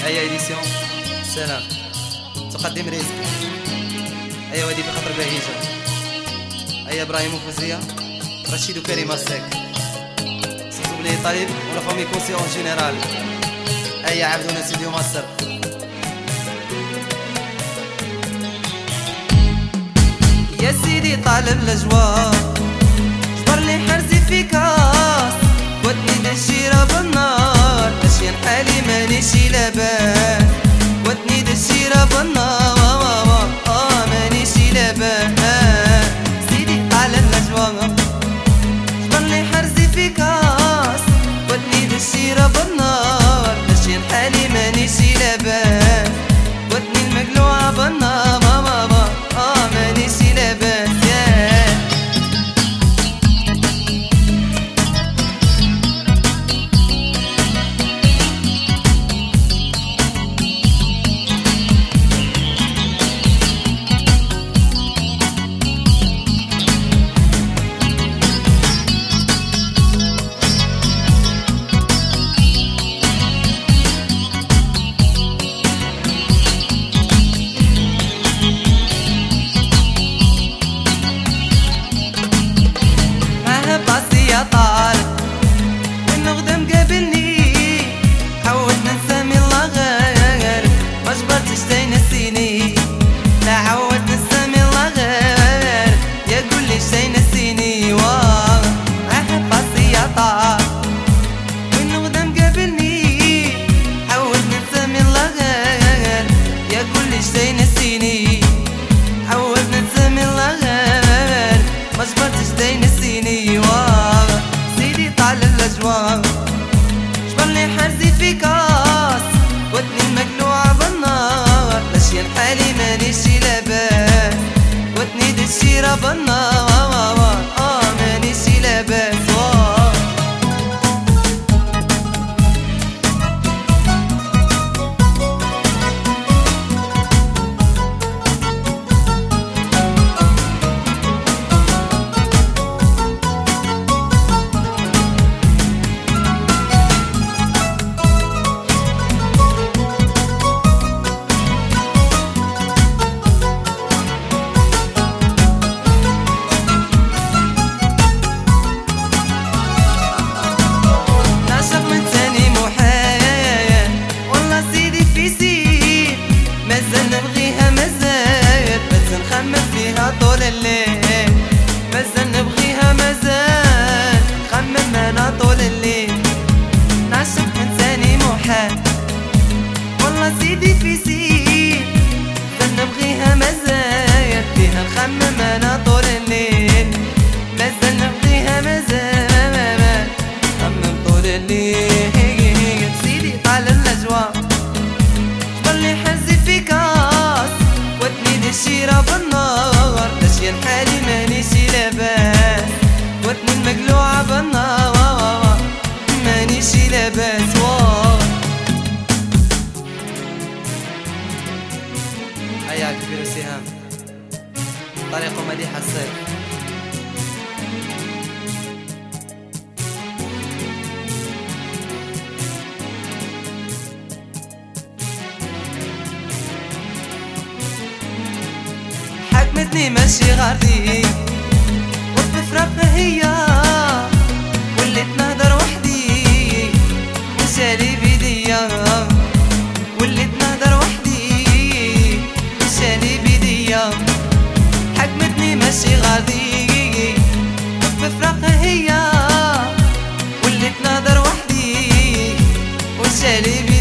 أي إديسيون سلام تقدم رزق. أي ودي بخطر بهيجة. أي إبراهيم وفوزية رشيد وكريم السك سيتو بلي طالب ولا فامي كونسيون جينيرال. أي عبدون سيديو مصر. يا سيدي طالب الأجواء جبر لي حرزي في كاس ودني دشيرة بالنار أشيان حالي مانيشي لاباس ودني دشيرة بالنار مانيشي لاباس سيدي طالب الأجواء جبر لي حرزي في كاس ودني دشيرة بالنار أشيان حالي مانيشي لاباس ودني المقلوعة بالنار مانيشي لاباس طالب والنغدم قابلني حاولت نسامي الله غير ما جبرتش تنسيني لا عودت نسامي الله غير يا قولي شي نسيني واه احب راسي يا طالب والنغدم قابلني حاولت نسامي الله غير يا قولي شي نسيني حاولت نسامي الله غير ما جبرتش تنسيني واه الأجواء جبر لي حرزي في كاس ودني المقلوعة بالنار الأشيان حالي مانيشي لاباس ودني دشيرة بالنار مانيشي لاباس طول الليل مازال نبغيها مازال خمم انا طول الليل نعشق انساني محال والله سيدي في سيد مازال نبغيها مازال فيها نخمم انا طول الليل مازال نبغيها مازال خمم طول الليل سيدي طال الاجواء جبر لي حرزي في كاس ودني دشيرة بالنار أشيان حالي مانيشي لاباس ودني المقلوعة بالنار مانيشي لاباس هيا كبير سهام طريق مديح الصيف. حكمتني ماشي غادي وبفراقها هي وليت نهدر وحدي وشالي بيديا وليت نهدر وحدي وشالي بيديا حكمتني ماشي غادي وبفراقها هي وليت نهدر وحدي وشالي بيديا